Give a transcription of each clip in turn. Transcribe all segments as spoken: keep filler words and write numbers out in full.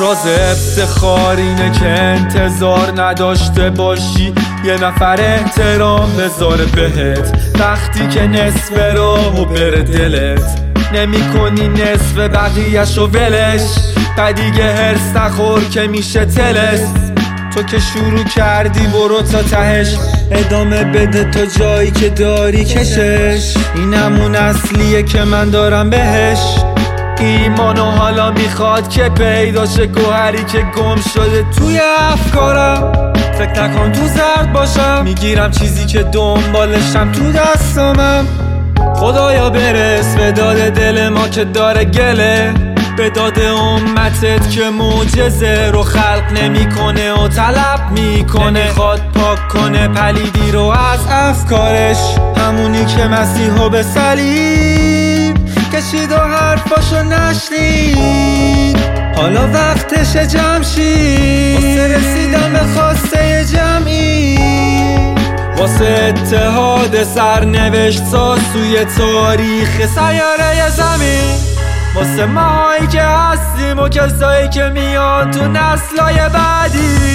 راز افتخار اینه که انتظار نداشته باشی یه نفر احترام بذاره بهت وقتی که نصف راهو بره دلت نمی کنی نصف بقیه‌شو ولش قدیگه هرس نخور که میشه تلس تو که شروع کردی برو تا تهش ادامه بده تا جایی که داری کشش این همون اصلیه که من دارم بهش ایمانو حالا میخواد که پیداشه گوهری که گم شده توی افکارم فکر نکن تو زرد باشم میگیرم چیزی که دنبالشم تو دستامم خدایا برس به داد دل ما که داره گله به داد امتت که معجزه رو خلق نمیکنه و طلب میکنه خواد پاک کنه پلیدی رو از افکارش همونی که مسیحو به صلیب کشید و حرفاشو نشنید حالا وقتش جمع شید واسه رسیدن به خواسته جمعی واسه اتحاد سرنوشت ساز توی تاریخ سیاره زمین واسه ماهایی که هستیم و کسایی که میان تو نسلای بعدی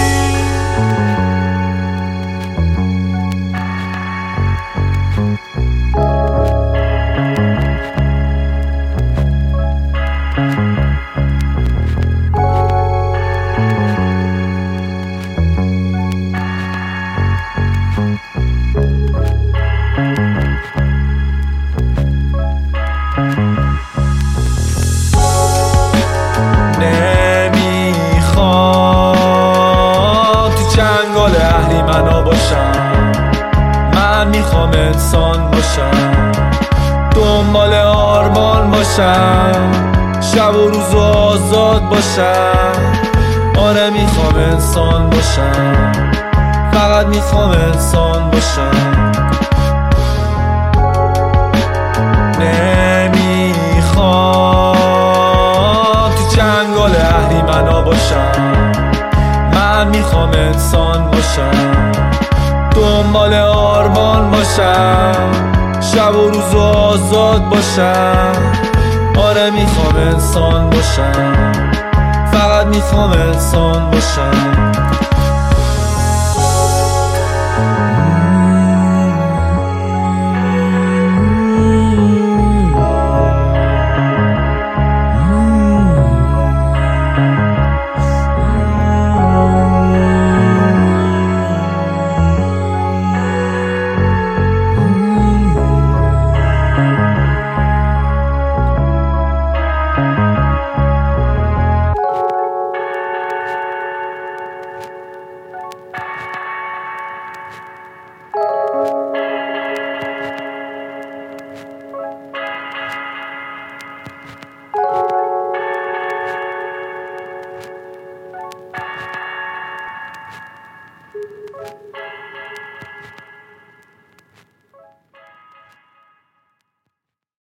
من میخوام انسان باشم دنبال آرمان باشم شب و روز و آزاد باشم آره میخوام انسان باشم فقط میخوام انسان باشم نمیخوام تو چنگال اهریمنا باشم من میخوام انسان باشم دنبال آرمان باشم شب و روز و آزاد باشم آره میخوام انسان باشم فقط میخوام انسان باشم